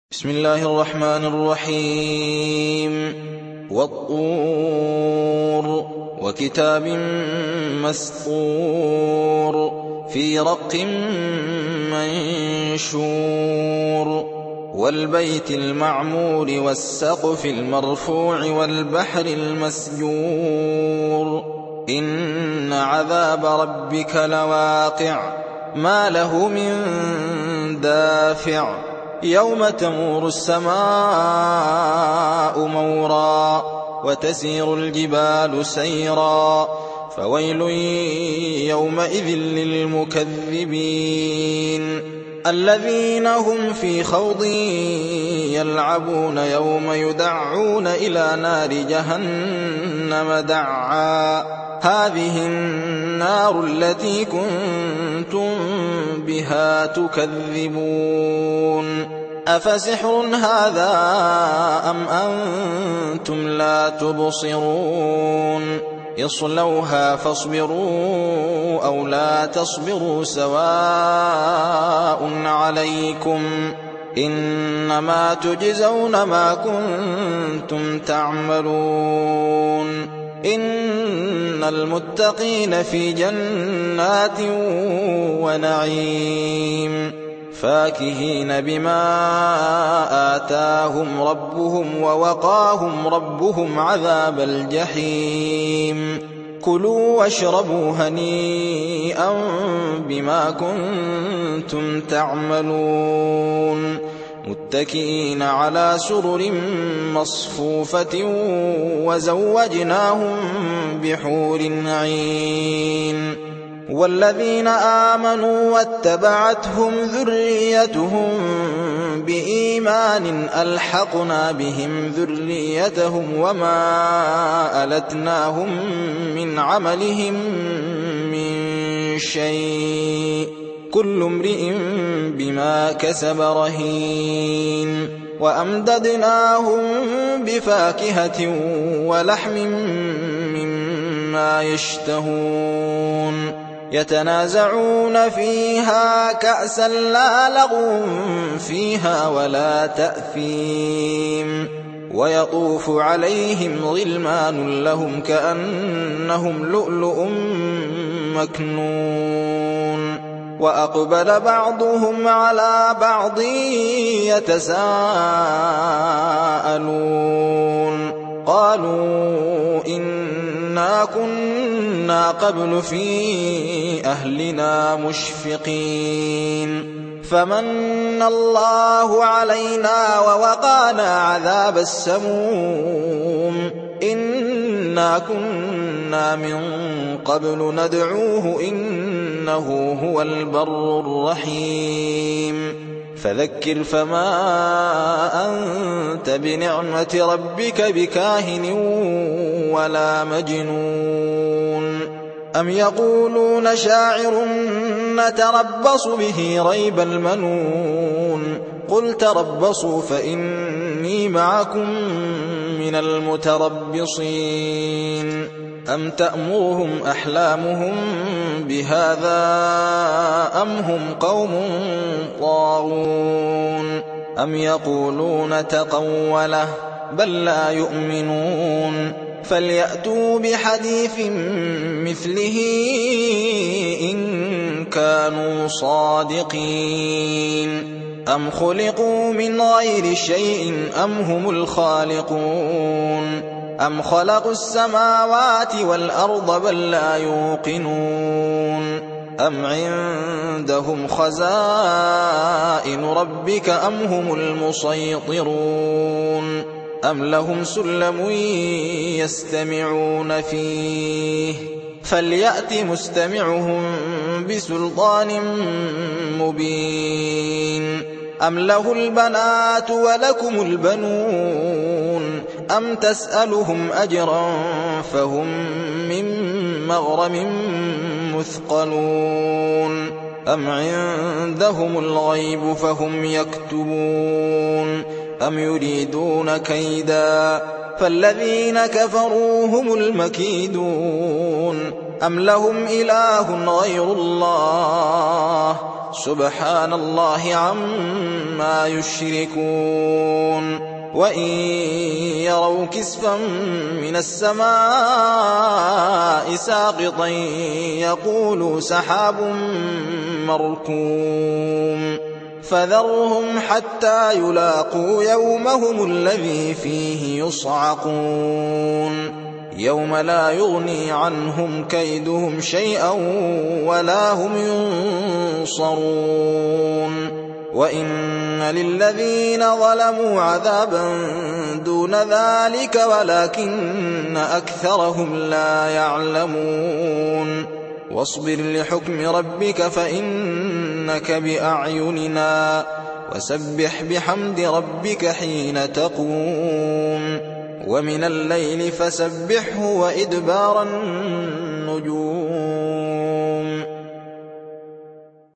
بسم الله الرحمن الرحيم والطور وكتاب مسطور في رق منشور والبيت المعمور والسقف المرفوع والبحر المسجور إن عذاب ربك لواقع ما له من دافع يوم تمور السماء مورا وتسير الجبال سيرا فويل يومئذ للمكذبين الذين هم في خوض يلعبون يوم يدعون إلى نار جهنم دعا هذه النار التي كنتم بها تكذبون أفسحر هذا أم أنتم لا تبصرون اصلوها فاصبروا أو لا تصبروا سواء عليكم إنما تجزون ما كنتم تعملون إن المتقين في جنات ونعيم فاكهين بما آتاهم ربهم ووقاهم ربهم عذاب الجحيم كلوا واشربوا هنيئا بما كنتم تعملون متكئين على سرر مصفوفة وزوجناهم بحور عين والذين آمنوا واتبعتهم ذريتهم بإيمان ألحقنا بهم ذريتهم وما ألتناهم من عملهم من شيء كل امرئ بما كسب رهين وأمددناهم بفاكهة ولحم مما يشتهون يتنازعون فيها كأسا لا لغو فيها ولا تأثيم ويطوف عليهم غلمان لهم كأنهم لؤلؤ مكنون وأقبل بعضهم على بعض يتساءلون قالوا إنا كنا قبل في أهلنا مشفقين فمن الله علينا ووقانا عذاب السموم إنا كنا من قبل ندعوه إنه هو البر الرحيم فذكر فما أنت بنعمة ربك بكاهن ولا مجنون أم يقولون شاعر نتربص به ريب المنون قل تربصوا فإني معكم من المتربصين أم تأمرهم أحلامهم بهذا أم هم قوم طاغون أم يقولون تقوله بل لا يؤمنون فليأتوا بحديث مثله إن كانوا صادقين أم خلقوا من غير شيء أم هم الخالقون أم خلقوا السماوات والأرض بل لا يوقنون أم عندهم خزائن ربك أم هم المسيطرون أم لهم سلم يستمعون فيه فليأت مستمعهم بسلطان مبين أم له البنات ولكم البنون أم تسألهم أجرا فهم من مغرم مثقلون أم عندهم الغيب فهم يكتبون أم يريدون كيدا فالذين كفروا هم المكيدون أم لهم إله غير الله سبحان الله عما يشركون وإن يروا كسفا من السماء ساقطا يقولوا سحاب مركوم فذرهم حتى يلاقوا يومهم الذي فيه يصعقون يوم لا يغني عنهم كيدهم شيئا ولا هم ينصرون وإن للذين ظلموا عذابا دون ذلك ولكن أكثرهم لا يعلمون واصبر لحكم ربك فإنك بأعيننا وسبح بحمد ربك حين تقوم ومن الليل فسبحه وإدبار النجوم